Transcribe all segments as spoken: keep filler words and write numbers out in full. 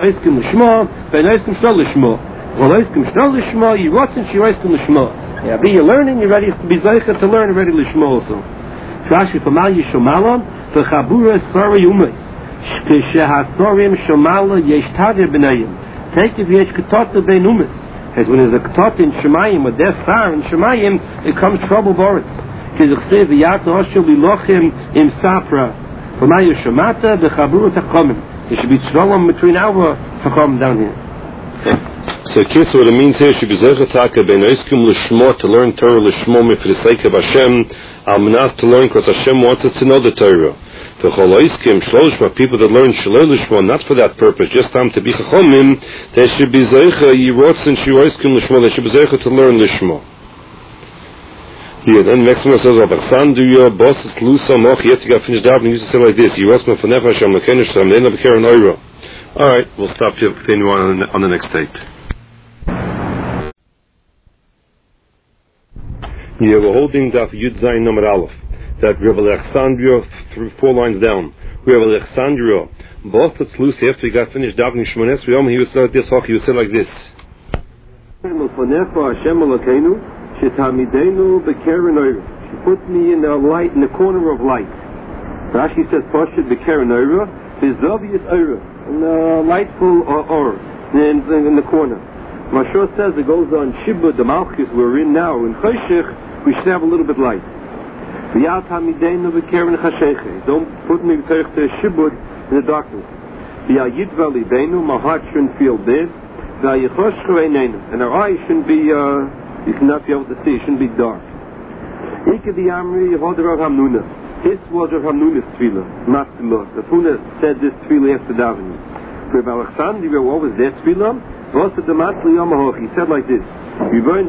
Oiskim l'shma, ben oiskim sh'no l'shma. Well, oiskim sh'no l'shma, you rotzen she oiskim l'shma. Yeah, be you learning, you're ready to be zeicha to learn, ready l'shma also. Rashi Pamal Yishomala, v'chabura sari umes. Sh'ke'shehasorim shomala yesh tadir b'nayim. Take if yesh ketota ben umes. Because when there's a ketota in Shemayim, with their sar in Shemayim, it comes trouble boris. Because it says, v'yat hoshel lilochim im safra. Pamal Yishomata, v'chabura tachomim. There should be tzrolam between our tachom down here. So, Kiss, what it means here, should be Zechataka ben Oiskim L'Shmo, to learn Torah L'Shmo, for the sake of Hashem, Al-Manas, to learn because Hashem wants us to know the Torah. The Chol Oiskim, Shloshma, people that learn Shalei L'Shmo, not for that purpose, just time to be Chachomim, they should be Zecha, Yirots and Shiroiskim L'Shmo, they should be Zecha to learn L'Shmo. Here, then next one says, Alexandria, Bosses, Lusa, Moch, yet you got finished out, and you used to say like this, Yirots Mefanef Hashem, Lekenish, Sam, Leina Bekar and Oiro. Alright, we'll stop here, continue on on the next tape. Yeah, we're holding Daf Yud Zayin Number Aleph. That Rebbe Alexandria, through four lines down. Rebbe Alexandria, both at Lucy, after he got finished davening Shmones, he would say like this, he would say like this. She put me in the light, in the corner of light. Rashi says, Pashit Bekeren Oira, there's obvious Oira, and uh, lightful Or, in, in the corner. Mashur says it goes on Shibud, the Malchus we're in now, in Choshech, we should have a little bit light. Don't put me to Shibud in the darkness. My heart shouldn't feel dead. And our eyes shouldn't be, uh, you cannot be able to see, it shouldn't be dark. This was Rav Hamnuna's tefillah, Matzillah. The Puna said this tefillah after davening. Rav Alexandria, what was their tefillah? He said like this: really,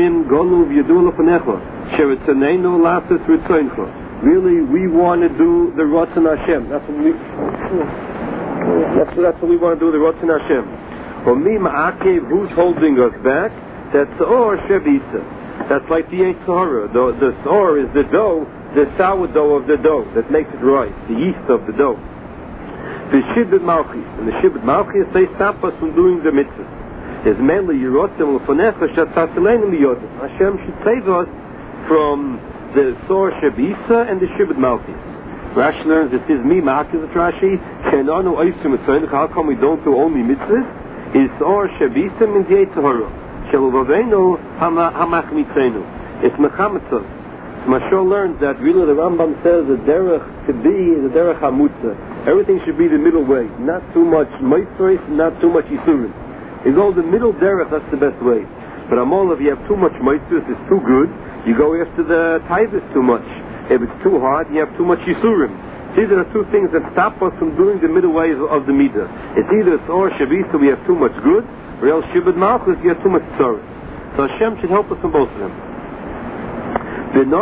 we want to do the Ratzon Hashem. That's what we. That's what, that's what we want to do. The Ratzon Hashem. For me, Ma'akev, who's holding us back? That's Or Shevitza. That's like the Yetzer Hara. The the Or is the dough, the sourdough of the dough that makes it right, the yeast of the dough. The Shibud Malchis, and the Shibud Malchis, they stop us from doing the mitzvahs. It's mainly Yerotzim L'Fonecha Shatzatzileinu Liyodim. Hashem should save us from the Sor Shabisa and the Shibud Malchis. Rashi learns, this is me, Ma'akiz Rashi, Shenanu Oisim Etzoinach, how come we don't do only mitzvahs? Is Sor Shabisa means Yetzer Hara. Sheluvavenu Hamach Mitzenu. It's Mechametzah. Mashal learns that really the Rambam says the derech to be the derech hamutza. Everything should be the middle way, not too much moitzois, not too much yisurim. You go the middle derech, that's the best way. But Amol, if you have too much moitzois, it's too good. You go after the taivus too much. If it's too hard, you have too much yisurim. These are the two things that stop us from doing the middle way of the midah. It's either or shavisa, we have too much good, or else shibud malchus, you have too much tzarah. So Hashem should help us on both of them. We should be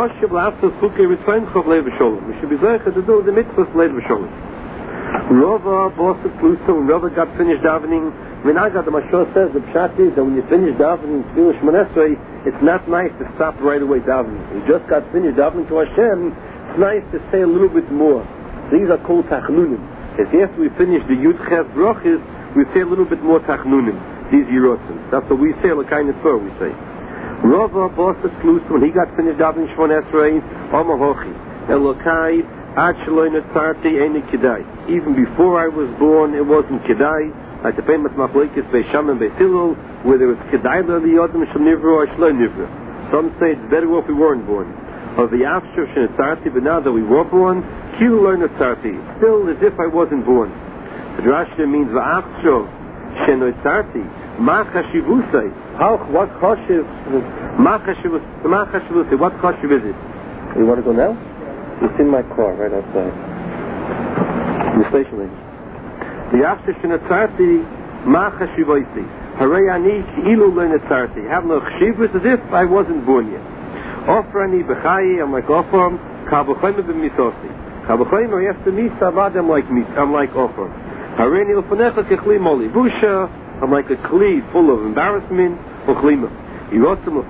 zeicha to do the mitzvahs leid v'sholem. Rava bosset klusa, when Rava got finished davening, when I got the Mashor says, the pshat is that when you finish davening Tefillah Shmoneh Esrei, it's not nice to stop right away davening. You just got finished davening to Hashem, it's nice to say a little bit more. These are called tachnunim. As after we finish the Yud Ches Brachis, we say a little bit more tachnunim. These yirotzim. That's what we say, l'kayin tzor, we say. Rava bosset klusa, when he got finished davening Shmoneh Esrei, Omer Hochi, Elokai, even before I was born, it wasn't kedai. Like the famous machlokes Beisham and Beisilul, whether it's kedai liyodem shel nivra or shlo nivra. Some say it's better if we weren't born. Or the after shenetzarti, but now that we were born, kilu lenetzarti, still as if I wasn't born. The Rashi means va'after shenetzarti, ma chashivusay. How what chashiv? Ma chashivusay. Ma chashivusay. What chashiv is it? You want to go now? It's in my car, right outside. In the station lane. The after shenetzarti, ma chashivoisi. Harei ani ki'ilu lenetzarti. Have no chashivus as if I wasn't born yet. Offer ani b'chayi, I'm like offer. Kavachoyme b'misosi. Kavachoyme, after misa, avad, I'm like misa, I'm like offer. Harei ani l'fonecha kechli moli busha. I'm like a kli full of embarrassment. Uchlima. I shouldn't do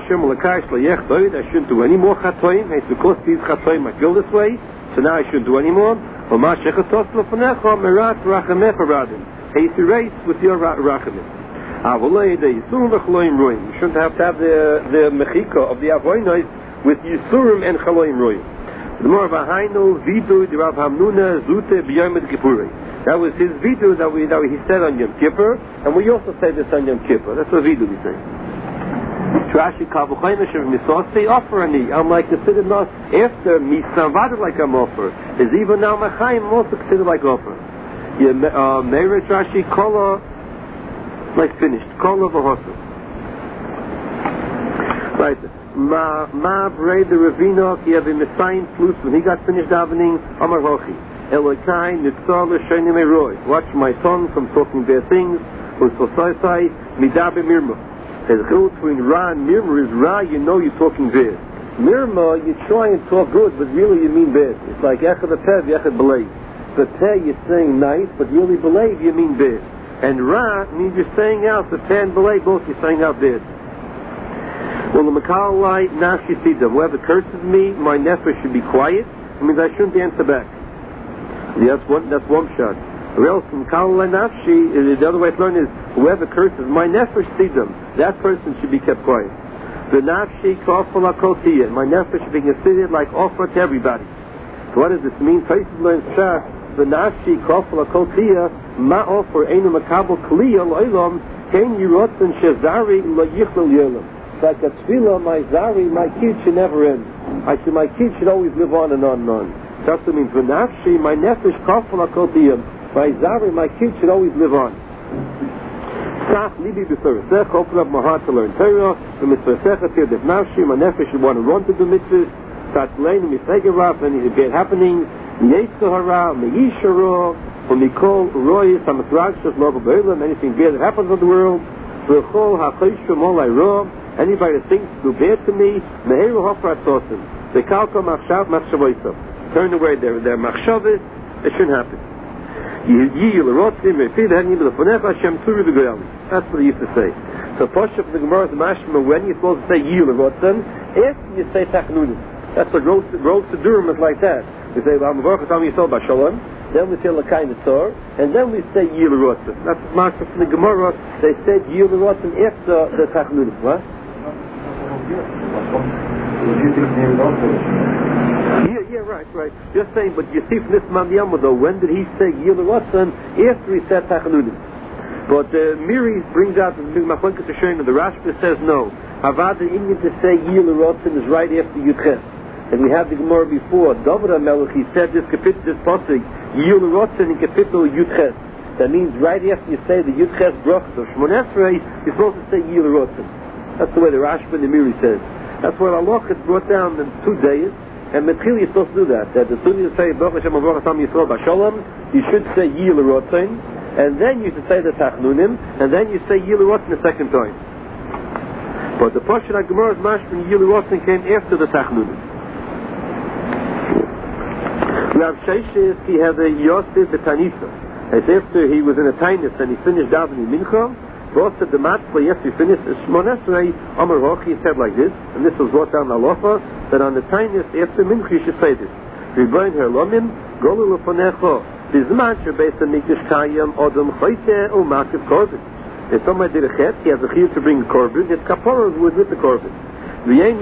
any more chatoim. It's because these chatoim I feel this way, so now I shouldn't do any more. Eis erased with your rachamim. Avolei the Yisurim v'chaloim roim. You shouldn't have to have the the mechika of the avonos with Yisurim and chaloim roim. The more of a hainu vidu the Rav Hamnuna zute b'yom Kippurei. That was his vidu that we that he said on Yom Kippur, and we also say this on Yom Kippur. That's what vidu we say. Trashi kavachayna shev misasi offer ani. I'm like considered not after misavada like I'm offer. Is even now machayim also considered like offer. Yeah, uh, Meir Trashi kola. Like finished. Kol of a hosu. Right. Ma ma brei the Ravino he have been Messiah flus when he got finished davening Amar Hochi. Elokai nitzal l'shenim eroi. Watch my son from talking bad things. Usosai midabe mirma. The chil between Ra and Mirma is Ra. You know you're talking bad. Mirma you try and talk good, but really you mean bad. It's like echad apev, echad belev. The peh you're saying nice, but really belev you mean bad. And Ra means you're saying out, the Peh and Belay, both you're saying out bad. Well, the Makalai, Nafshi Sidam, whoever curses me, my nefesh should be quiet. It means I shouldn't answer back. Yeah, that's one, that's one shot. Or else, the Makalai Nafshi, the other way to learn is, whoever curses my nefesh Sidam, that person should be kept quiet. The Nafshi Kofala Kotiyah, my nefesh should be considered like offer to everybody. So what does this mean? Places learn Shah, the Nafshi Kofala Kotiyah, Ma offer Einu Makabel Kliya Loilam Ken Yirotzen Shezari Lo Yichlel Yolam. It's like a tefillah, my Zari, my kid should never end. I should, my kid should always live on and on and on. That's what it means. V'nafshi, my nefesh kafel akotiyam. My Zari, my kid should always live on. Sach libi b'feresech, open up my heart to learn Torah. V'mitzvesech atir def nafshi, my nefesh should want to run to the mitzvahs. Tatzlein misegerav, any bad happenings. Yetzahara, me'yishara. When we call Royis HaMatragshas Loba B'Olam, anything bad that happens in the world, V'chol HaChoshim Olai Ro, anybody that thinks to do bad to me, Meheru Hofrat Sosim, V'kalko Machshav Machshavoisav. Turn away their, their Machshavas, it shouldn't happen. Yiyil Rotzim, Refil Henim L'Fonecha Hashem Turi V'Goyali. That's what he used to say. So Posha from the Gemara is Mashma, when you're supposed to say Yiyil Rotzim, if you say Tachnunim. That's what Rosh Durim is like that. We say, V'Amavorcha Tam Yisol B'Shalom, then we say L'Kai Netzor, and then we say Yil Rotzim. That's marked from the Gemara. They said Yil Rotzim after the Tachnunim. What? Yeah, yeah, right, right. Just saying, but you see from this Man Yama though, when did he say Yil Rotzim? After he said Tachnunim. But uh, Miri brings out the Machlokas Hashem, and the Rashba says no. Havad the Indian to say Yil Rotzim is right after Yudches. And we had the Gemara before. David HaMelech, he said this kapitel, this pasuk, Yil Rotzen in kapitel Yudches. That means right after you say the Yudches brachas of Shmoneh Esrei, you're supposed to say Yil Rotzen. That's the way the Rashba and the Miri says. That's where Allah is brought down in two days, and Metchil you're supposed to do that. That as soon as you say Baruch Hashem Avrach Tam Yisrael B'Shalom, you should say Yil Rotzen, and then you should say the Tachnunim, and then you say Yil Rotzen the second time. But the Pashat HaGemara's Mashman Yil Rotzen came after the Tachnunim. Rav Sheshes, he had a Yosef Betanisa. As after he was in a Tainus and he finished davening Mincha, brought to the Matzah, after he finished Shmoneh Esrei, Amar Hochi, he said like this, and this was brought down Halacha, that on the Tainus, after Mincha, you should say this. Riboin Herlomim, Golu Lefonecho, Bizman Shebeis HaMikdash Kayam, Odom Choyte, O Makiv Korban. If somebody did a chet, he has a chiyuv to bring a korban, his kapara would with the korban. What do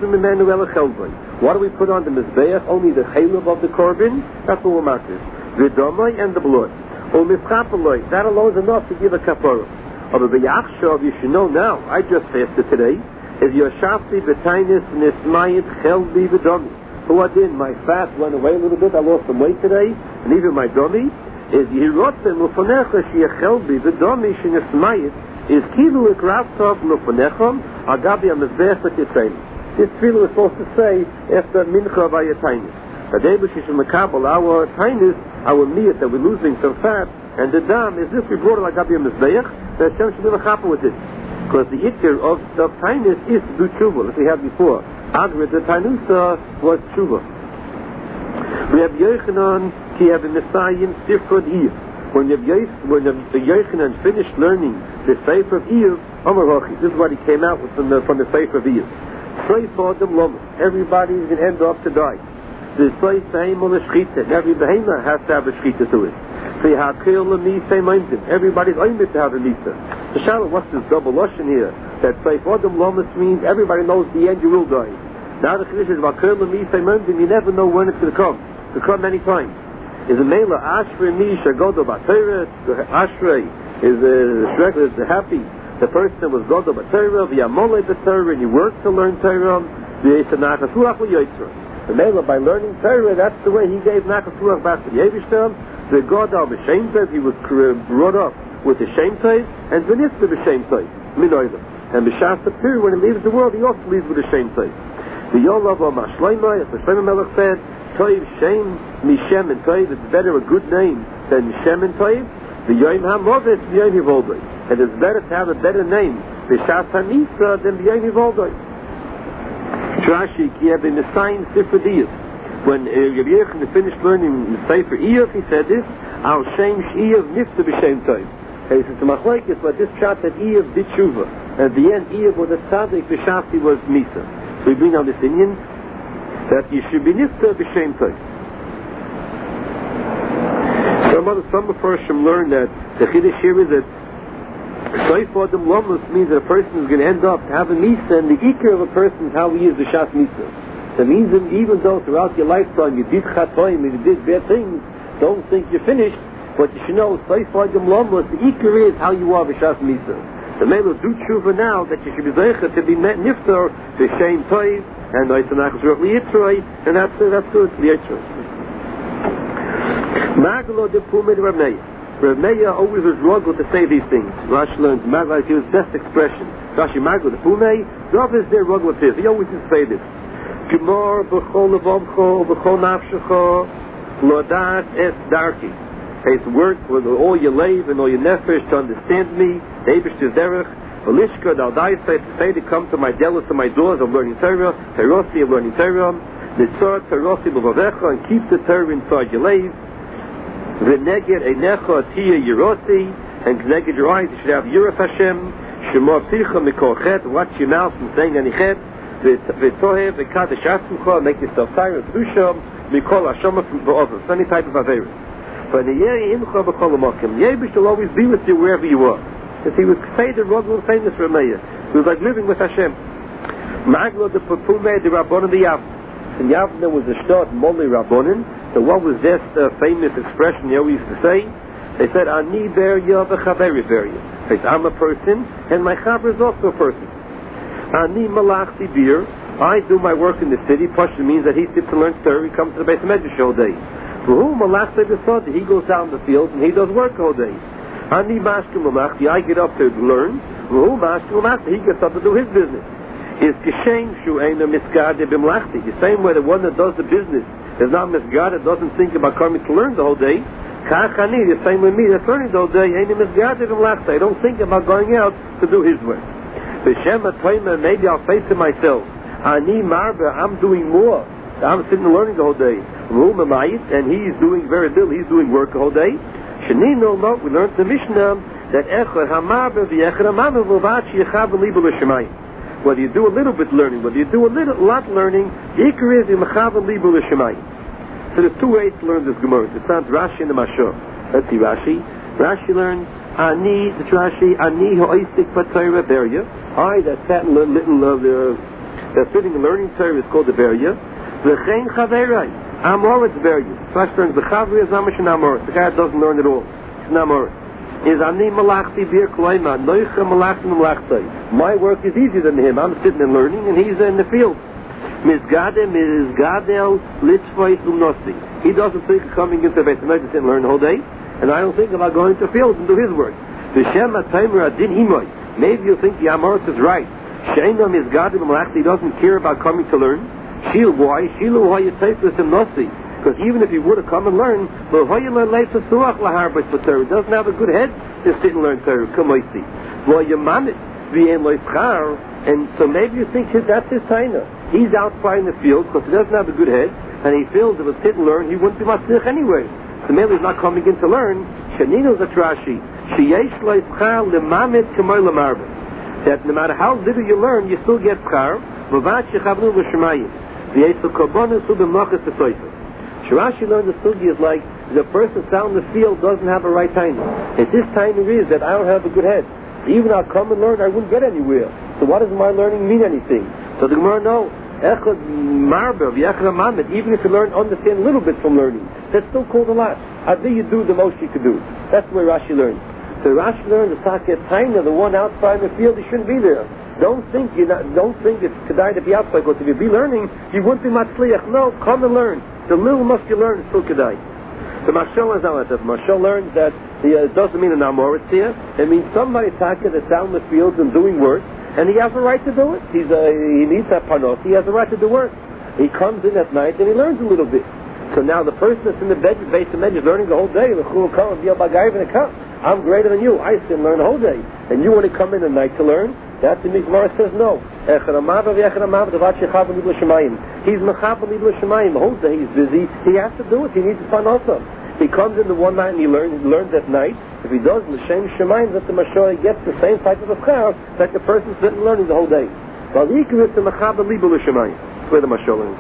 we put on the mizbeach? Only the chaylev of the korban. That's what we're makriv. The domai and the blood. That alone is enough to give a kapara. But the yachshav, you should know now. I just fasted today. Is your shafti b'tainis nismayit chelbi v'domi. Who I did? My fast went away a little bit. I lost some weight today, and even my domi is yirotzen l'fonecha sheyachelbi v'domi shenismayit. Is kilu ikraftav l'fonecham agabi amizbech v'titzayim. This tefillah is supposed to say after mincha v'ayatainis. Kadebu shishim makabel our tainis, our miyat that we're losing some fat, and the dam is if we brought it agabi amizbech, that Hashem should be l'chapa with it. Because the ikir of the tainis is to do tshuva, as we had before. Agrid the tainusa was tshuva. We have Yochanan ki have a Messiah sifrod iyah. When the Yochanan finished learning the Sefer of Iyuv, Amar Hochi, this is what he came out with from the, from the Sefer of Iyuv. Everybody is going to end up to die. The Soy Sahim on the Shchita, and every Behema has to have a Shchita to it. Everybody's aimed to have a Misa. So Shalom, what's this double Lashon here? That Seif Adam Lomas means everybody knows the end you will die. Now the Chiddush is about Kol Misay Mendim, you never know when it's going to come. It will come many times. Is a Mela Ashrei Mi Shagodo B'Torah? Ashrei is the is the happy. The person that was Godo B'Torah, V'Yamolei B'Torah, and you work to learn Torah. V'Yisanachas Ruach V'Yotzra. The Mela, by learning Torah, that's the way he gave Nachas Ruach back to the Eivishter. The Godo B'Shem Tov, he was brought up with the Shem Tov, and V'Nifta B'Shem Tov, Minoidim. And B'Shas Tapir, when he leaves the world, he also leaves with the Shem Tov. The Yolav or Mashleimai, as the Shlomo Melech said, Toiv Shem Mishem and Toiv, it's better a good name than Shem and Toiv. The Yoim HaMovet, the Yoim Hivoldoi. And it's better to have a better name, B'Shas HaNisra, than the Yoim Hivoldoi. Rashi, he had been assigned Sifra Diyas. When Rabbi Yechon finished learning the Sefer Iyov, he said this, Al Shem Iyov Nifta B'Shem Toiv. He said to Machlekes, but this shot that Iyov did Tshuva. And at the end, Iyov was a tzaddik, B'Shas he was Misa. So we bring on this Indian that you should be Nifta B'Shem Toiv. Some other some Mepharshim learn that the Chiddush here is that Seif Adam Lomus means that a person is going to end up to have a Misa, and the Iker of a person is how he is the Shas Misa. That means that even though throughout your lifetime you did chatoim and you did bad things, don't think you're finished, but you should know Seif Adam Lomus, the Iker is how you are the Shas Misa. The Mela do tshuva now that you should be zeicha to be met niftar to Shem Toiv and Oitanachas Ruach Liyitzroi, and that's uh, that's good Liyitzroi. Magalo de Pumed Rav Meir. Rav Meir always was struggled to say these things. Rashi learns Magalo is his best expression. Rashi Magalo de Pumed. Rav is their struggle with this. He always used to say this. Gemor b'chol levavcho b'chol nafshecho lodat es darki. It's work with all your lave and all your nefesh to understand me. Eibush to derech. Velishka daldai say to say to come to my delos to my doors of learning Torah. Terosi of learning Torah. Nitzor terosi b'vavecha, and keep the Torah inside your lave. V'neged einecha tia yirosi, and neged your eyes you should have Yiraf Hashem. Shemor picha mikol chet, watch your mouth from saying any chet. V'tohev v'kadosh atzmcha, make yourself tired. V'usham mikol hashama from v'over, any type of averis. But the Yeri Imcha B'Chol Amakim, Yebish will always be with you wherever you are. As he would say the Rod was famous for Meir. He was like living with Hashem. Maglo de Pupume de Rabbonim de Yavne. In Yavne was a shtot Moli Rabbonim. So what was this uh, famous expression they always used to say? They said, Ani Berya v'Chaveri Berya. They said, I'm a person, and my Chaver is also a person. Ani Malachti Bir. I do my work in the city. Pashto means that he sits to learn Torah. He comes to the Beis Medrash all day. He goes down the field and he does work all day. I get up to learn. He gets up to do his business. The same way the one that does the business is not misguided, doesn't think about coming to learn the whole day. The same with me that's learning the whole day. I don't think about going out to do his work. Maybe I'll say to myself, I'm doing more. I'm sitting and learning the whole day. And he's doing very little. He's doing work the whole day. Shenino, no, we learned the Mishnah that whether you do a little bit learning, whether you do a little lot learning, the ikar is imachav libu l'shemayim. So there's two ways to learn this Gemara. It sounds Rashi and the Mashor. Let's see Rashi. Rashi learns Ani, the Rashi Ani ho'istik b'Torah berya. I that sat in little of the that's sitting and learning Torah is called the berya. V'chein chaverai. Amoritz berya. Rashi learns the chaver is namish and amoritz. The guy doesn't learn at all. It's an amoritz. Is Ani malachti bir kloima noicha malachti malachti. My work is easier than him. I'm sitting and learning, and he's in the field. Mizgadeh mizgadel litzvoi umnosti. He doesn't think of coming into the Beis Medrash and learn the whole day, and I don't think about going to the field and do his work. V'shem ataymer adin imoy. Maybe you think the Amoritz is right. Sheina mizgadeh malachti doesn't care about coming to learn. Shil why? Shilu why you take this umnosti. Because even if he would have come and learned, he doesn't have a good head to sit and learn Torah. And so maybe you think that's his taina. He's outside in the field because he doesn't have a good head, and he feels if he sit and learn, he wouldn't be matzlich anyway. So maybe he's not coming in to learn. Shanino's a Rashi. That no matter how little you learn, you still get schar. Rashi learned the sugi is like The person down the field doesn't have a right time. If this time it is that I don't have a good head, even I'll come and learn, I wouldn't get anywhere. So what does my learning mean anything? So the Gemara knows. Even if you learn, understand a little bit from learning, that's still called a lot. I think you do the most you could do. That's the way Rashi learned. So Rashi learned the Taka Taina, the one outside the field, he shouldn't be there. Don't think you not. Don't think it's kedai to be outside. Because if you be learning, you wouldn't be matzliach. No, come and learn. The little much you learn is still kedai. So Mashal is out of Mashal learns that the, uh, it doesn't mean an amoritz here. It means somebody Taka that's out in the fields and doing work, and he has a right to do it. He's a, he needs that panos. He has a right to do work. He comes in at night and he learns a little bit. So now the person that's in the bed, base of bed, is learning the whole day. I'm greater than you. I still learn the whole day. And you want to come in at night to learn? That's the Gemara says no. He's mechapel lidla shemayim. The whole day he's busy. He has to do it. He needs to find also. He comes in the one night and he learns, he learns at night. If he does l'shem shemayim, that the Mashor gets the same type of a char that the person sitting learning the whole day. Well, the ikar is the mechapel lidla shemayim. That's where the Mashor learns.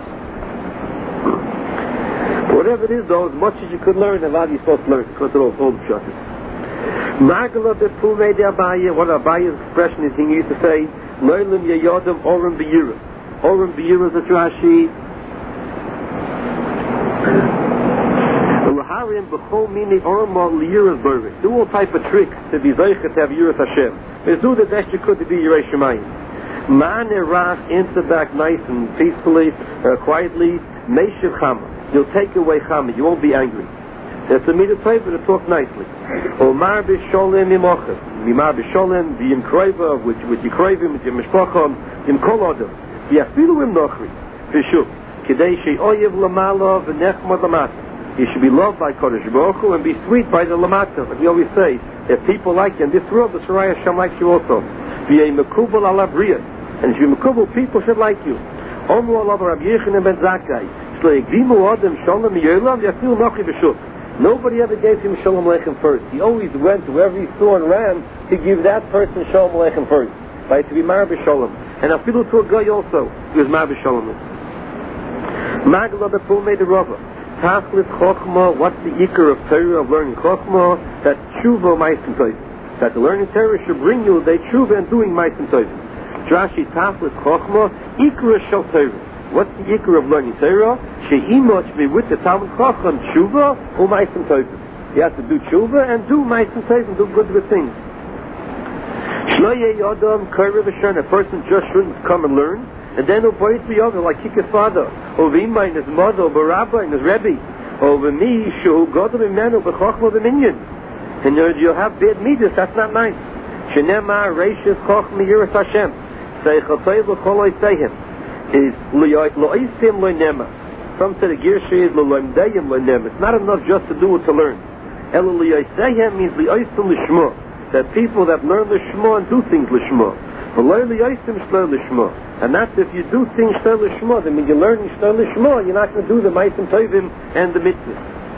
Whatever it is, though, as much as you could learn, and you're supposed to learn, because they're all old shot. Magala de Pume de Abaye, what Abaye's expression is, he used to say, Loilim Yayodam Orim Biyura. Orim Biyura is a Rashi. Laharim B'chol Mini Orim Liyura's Burvik. Do all type of tricks to be Zeichet to have Yuras Hashem. But do the best you could to be Yerei Shemayim. Man Erach, answer back nice and peacefully, uh, quietly, Meishiv Chama. You'll take away Chama, you won't be angry. That's a mitzvah favor to talk nicely. Omar b'sholem imochem, mimar b'sholem v'yim kroiva, with with yikroivim, with yim mishpachom, yim kol odom, v'yafilu im nochri, v'shuv, k'dei she'oyev lamala v'nechmad lamata. You should be loved by Kodesh Baruch Hu and be sweet by the lamata. Like we always say, if people like you in this world, the Saraya Hashem likes you also. V'yei mekubal ala briyah, and if you're mekubal, people should like you. Omru alav Rabbi Yechon ben Zakkai, shle'egdimu odom sholem yolam v'yafilu nochri v'shuv. Nobody ever gave him Shalom Aleichem first. He always went to wherever he saw and ran to give that person Shalom Aleichem first. By to be Mar B'Shalom. And Afilu to a guy also, he was Mar B'Shalom. Magla the Pume de Rava. Tachlis Chochma, what's the Iker of Torah, of learning Chochma? That Tshuva Maisim Toivim. That the learning Torah should bring you the Tshuva and doing Maisim Toivim. Drashi Tachlis Chochma, Iker Shal Torah. What's the Iker of learning Torah? She'imoch be with the Talmud Chacham Tshuva or Maisim Tovim. You have to do Tshuva and do Maisim Tovim, do good good things. Shloye Yodam Kaira V'Shon, a person just shouldn't come and learn, and then he'll boy to Yoga like his father, or V'ima and his mother, or Barabba and his Rebbe, or V'mi Shu Godam Imenu B'Chachma V'Minyan. And you'll have bad midas, that's not nice. Shenema Reishis Chachma Yiras Hashem. Seichotay L'Choloi Seihem. Is Lo'isim Lo'inema. Some say the Girshi is Lo'imdayim Lo'inema. It's not enough just to do it to learn. Elo Lo'isayim means Lo'isim L'Shma. That people that learn L'Shma and do things L'Shma. But Lo Lo'isim Shlo L'Shma. And that's if you do things Shlo L'Shma. Then when you're learning Shlo L'Shma, you're not going to do the Maisim Tovim and the Mitzvahs.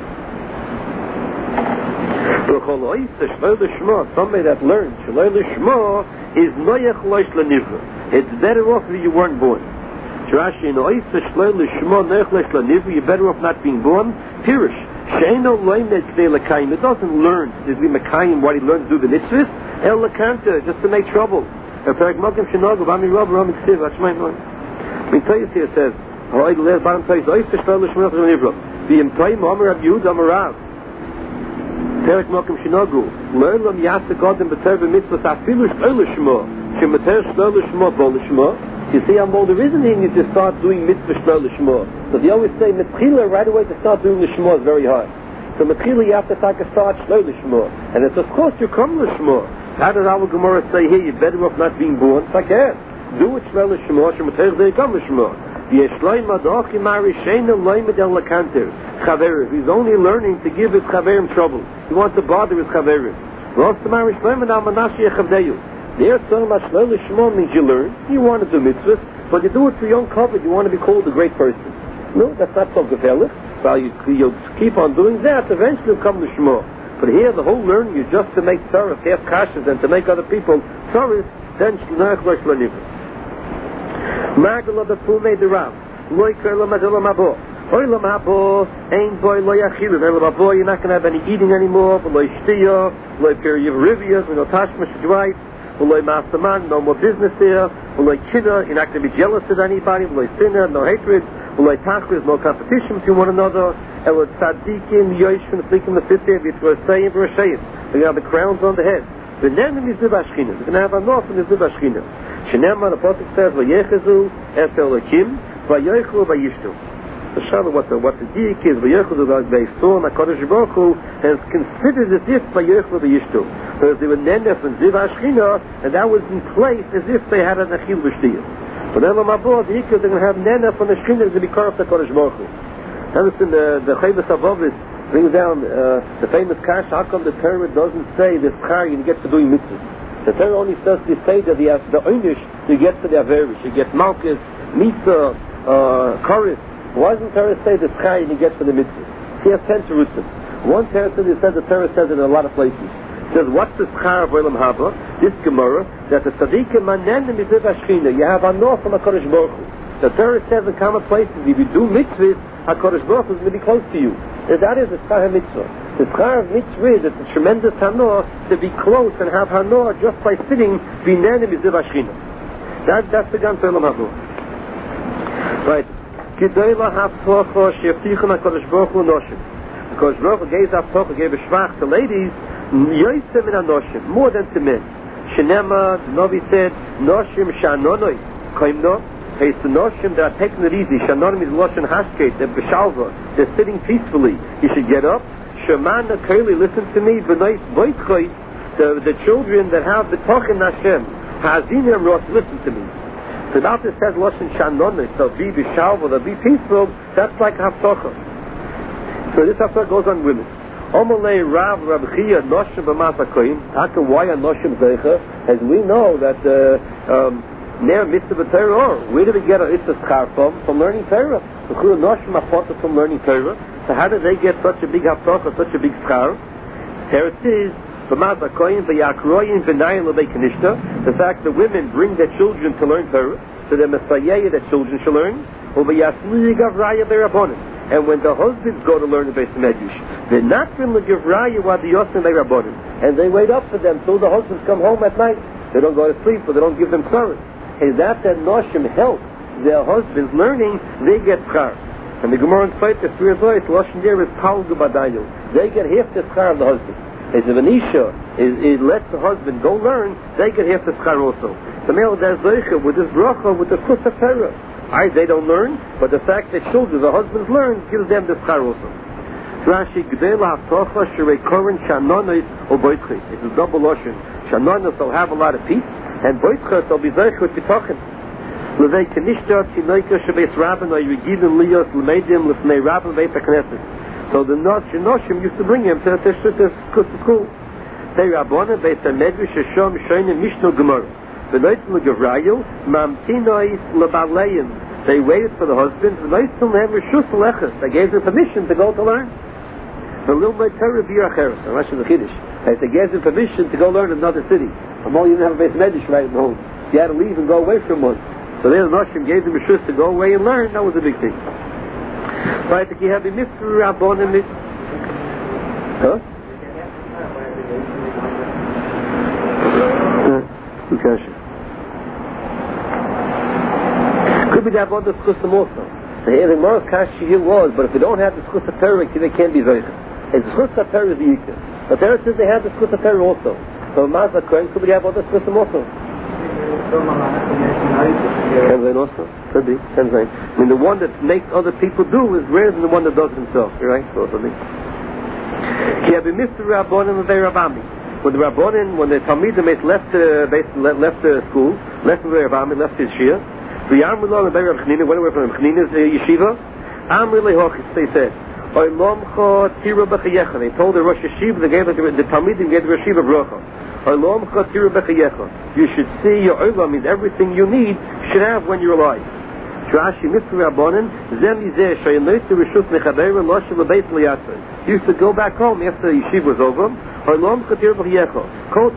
Somebody that learns Shlo L'Shma is Noyach Lo'ish L'Nivra. It's better off if you weren't born. Rashi, in Oisa Shlo L'Shma Noyach Lo'ish L'Nivra, you're better off not being born. Pirish. She'eno Lo'imed K'dei L'Kayim. It doesn't learn to be Mekayim what he learns to do the mitzvahs. El L'Kanta, just to make trouble. Perek Mokim Shenogu, Bami Rob, Ram Ksiv, Hashmai Noy. I mean, Toyes here says, Ha'oid L'Ez Baram Toyes, Oisa Shlo L'Shma Noyach L'Nivra. V'yim Toyim Omer Rab Yehud Omer Rav. Perek Mokim Shenogu. Lo'elam Yasa Godem B'ter B'mitzvahs Afilu Shlo L'Shma. Shemater Shlo L'Shma Bo L'Shma. You see, I'm older, isn't he? You to start doing mitzvah shlo l'shma. So they always say mitchila right away to start doing the shma is very hard. So mitchila you have to take a start shlo l'shma, and it's of course you come l'shma. How does our Gemara say here? You're better off not being born. It's like that. Do it shlo l'shma. Shemater they come l'shma. V'yeshloim adochi mari sheina loimed el lakanter chaver. He's only learning to give his chaverim trouble. He wants to bother his chaverim. Rosh tamari shloim al manashi echavdeyu. There, son of Shlo L'Shma means you learn, you want to do mitzvahs, but you do it for your own comfort, you want to be called a great person. No, that's not so gefährlich. While you, you'll keep on doing that, eventually you'll come to Shema. But here, the whole learning is just to make tzarah, to have kashas, and to make other people tzarah, then Shloich Lo Shlo Nivra. Magala the Pume de Rav, Loi Kerla Mazela Mabo, Oilam habo ain't boy lo yachilu. Oilam habo, you're not going to have any eating anymore. Lo ishtiya, lo perivriviyas, no tashmish dwight, lo masterman, no more business there. Lo kina, you're not going to be jealous of anybody. Lo sinner, no hatred. Lo tachris, no competition between one another. Elo tzadikim, yoishvin, flikim the fifth day, which was saying for a shayim. They're going to have the crowns on the head. The name is Ziv Ashchina. They're going to have a north in the Ziv Ashchina. Shenema, the Prophet says, Vayechazu, Es Elokim, Vayoichlu, Vayishtu. The Shalom, what the, what the Dik is, Vayoichlu, they saw, and HaKadosh Baruch Hu has considered as if Vayoichlu, Vayishtu. Because they were Nenef and Ziv Ashchina, and that was in place as if they had an Achil V'Shtiyah. But Elam Abba, the Ikah, they're going to have Nenef and the Shchina to be caught up to HaKadosh Baruch Hu. Understand, the, the Chavis Avavis brings down uh, the famous Kash, how come the Torah doesn't say the Schar you get for doing mitzvahs? The Torah only says to say that the the Oynish you get for the Averish, you get Malchus, Mitzvah, uh, Chorus. Why doesn't the Torah say the Schar you get for the mitzvahs? He has ten Terusim. One Torah says, he says the Torah says it in a lot of places. It says, what's the Schar of Olam Haba? This Gemara, that the Tzadikim manen mitzvah Ashchina, you have anor from HaKadosh Baruch Hu. The Torah says in common places, if you do mitzvahs, HaKadosh Baruch Hu is going to be close to you. And that is the Schar HaMitzvah. The Schar of Mitzvah is it's a tremendous hanor to be close and have hanor just by sitting b'nei mitzvah Ashchina. That, that's the Gan Olam Haba. Right. K'day lahaftocha she'yavtichon HaKadosh Baruch Hu noshim. HaKadosh Baruch Hu gave haftocha, gave a shvach to ladies, yoyse min hanoshim, more than to men. Shenema, the Novi said, noshim sha'anonoi, koimno, hey, the noshim that are taking it easy, sha'anonim is loshen hashket, they're b'shalva, they're sitting peacefully. You should get up. Shemana Keli, listen to me, v'nois voitchois, the the children that have the Tochen Hashem, Hazinim Rosh, listen to me. So now it says loshen sha'anonim, so be b'shalva, they'll be peaceful, that's like haftocha. So this haftocha goes on women. Omalei Rav Rav Chia noshim b'masakoyim, how come why are noshim zeicha? As we know that uh, um, Ner mitzvah Torah. Where do we get our Itzah Schar from? From learning Torah. The Chura Noshim Haftocha from learning Torah. So how did they get such a big Haftocha, such a big Schar? There it is, the fact that women bring their children to learn Torah, so the Messiah that children shall learn. And when the husbands go to learn the Beis Medrash, they're not from the Givraya while the Yosin they Rabbanim. And they wait up for them till the husbands come home at night. They don't go to sleep, but they don't give them service. Is that that Noshim help their husbands learning, they get schar. And the Gemara in Tzvait, the three of those, Lashon there is Palgu Badayu. They get half the schar of the husband. As if an Isha is, is lets the husband go learn, they get half the schar also. The male does Zeicha with this bracha, with the Chus HaTorah. I, they don't learn, but the fact that children, the husbands learn, gives them the schar also. Rashi, Gdela HaTocha, Sherei Koren, Shanonis, or Boitchis. It's a double Lashon. Shanonis will have a lot of peace, and Boitchis will be Zeicha with B'tochen. Levei Kenishta, Tinoika, Shebeis Rabban, or Yigidin Lios, Lemedim, Lefnei Rabban, Beit HaKnesset. So the Noshim used to bring him to the school. They Rabbana, Beit HaMedrash, Shom, Shoinim, Mishno, Gemara. V'noitzim L'Gavrayu, Mamtinois, L'Baleim. They waited for the husbands, V'noitzim Lehem, Rishus Lechus. They gave them permission to go to learn. V'lilmei Torah B'Yiracheres, and that's the Kiddush. They gave them permission to go learn in another city. Amal, you didn't have a Beit HaMedrash right at home. You had to leave and go away from one. So there the Noshim gave them a shus to go away and learn. That was a big thing. Right, you have a mitzvah rabbonim. Huh? Okay. Could be that about the schusim also. So here the Gemara's kashi here was, but if they don't have the schus HaTorah, they can't be zeicha. And the schus HaTorah is the yikah. But there it says they have the schus HaTorah also. So Mazda Kohen could be that about the schusim also. Tenzain also? Could be. Tenzain. I mean, the one that makes other people do is rarer than the one that does it himself. You're right? So, something. He had been Mister Rabbonim and Rabami. When the Rabbonim, when the Talmidim left the uh, left the school, left the Rabami, left his Shia, the Amrullah and the Rav Chnina went away from Chnina's uh, yeshiva. Amrullah Hochis, they said, Oilomcha Tira B'chayecha. They told the Rosh Yeshiva, they gave it, the Talmidim gave the Rosh Yeshiva bracha. You should see your olam means everything you need should have when you're alive. You used to go back home after the yeshiva was over.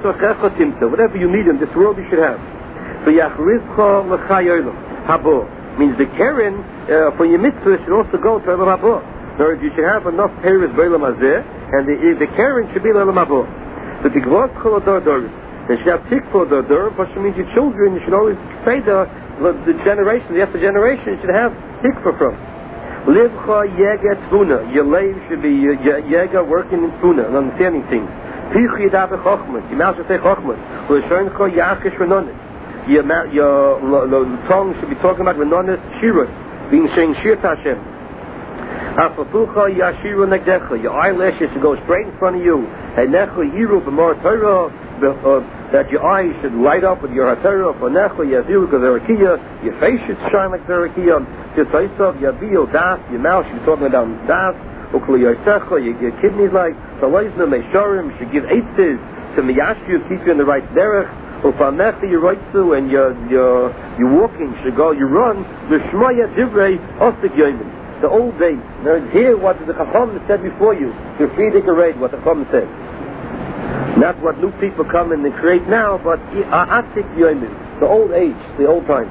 Whatever you need in this world you should have. Means the keren uh, for your mitzvah should also go to Olam Haba. In other words, you should have enough peiros b'Olam Hazeh, and the, the keren should be Olam Haba. The tikvot chol ador dorim. They should have tikvot ador dorim, which means your children, you should always say the, the, the generation, the after generation, you should have tikvot from. Livcha yega tfuna. Your lave should be yega working in tfuna and understanding things. Pichu yadav chochmas. Your mouth should say chochmas. L'shoincha yachish renonis. Your your tongue should be talking about renonis shirut, being saying shir Hashem. Hafafucha yashiru negdecha. Your eyelashes should go straight in front of you. Heinecha yiru b'mor Torah. That your eyes should light up with your Torah. Fanecha yaziru k'zerakiya. Your face should shine like zerakiya. Your taisav yabiyo das. Your mouth should be talking about das. Ukli yosecha. Your kidneys like saloizna meisharim should give eitzes to miyashu, keep you in the right derech. Ufanecha yiroitzu, and your your your walking should go. You run. L'shmaya divrei osik yomin. The old days. Now hear what the Chacham said before you. The Friedrich read what the Chacham said. Not what new people come and they create now, but Atik Yomin, the old age, the old times.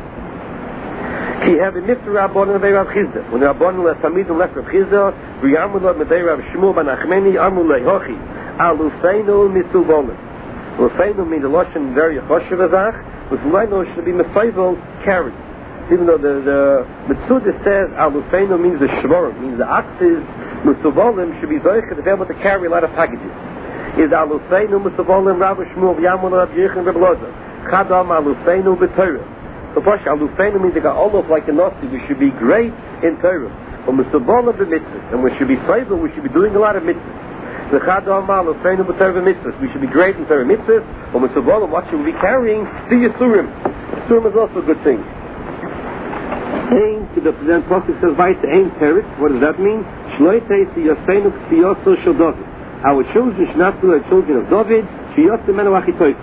He have a mitzvah Rabbanon of Rav Chizda. When Rabbanon left Hamidim left Rav Chizda, Riyamullah Medei Rav Shmuel ben Achmeni Amulei Hochi Alufeinu Mitzuvolim. Lufeinu means a Lashon very choshev azach. Lufeinu should be Mefayvel carried. Even though the the Mitzudah says Alufeinu means the Shvorim, means the oxes, Mitzuvolim should be zoich to be able to carry a lot of packages. Is Alufeinu Mitzuvolim Rav Shmuel Yamullah Rav Yechon Rav Loza Chadam Alufeinu b'Torah. So Pasha Alufeinu means they got all of like a Nasi. We should be great in Torah. But Mitzuvolim b'mitzvahs, and we should be faithful. We should be doing a lot of mitzvahs. The Chadam Alufeinu b'Torah mitzvahs. We should be great in Torah mitzvahs. But Mitzuvolim, what should we be carrying? The Yisurim. Yisurim is also a good thing. Aim to the then Prophet says right to aim teretz. What does that mean? Shloitei siyaseinu ksiyoso shel David. Our children should not be like children of David. Shiyosem menu achitoy.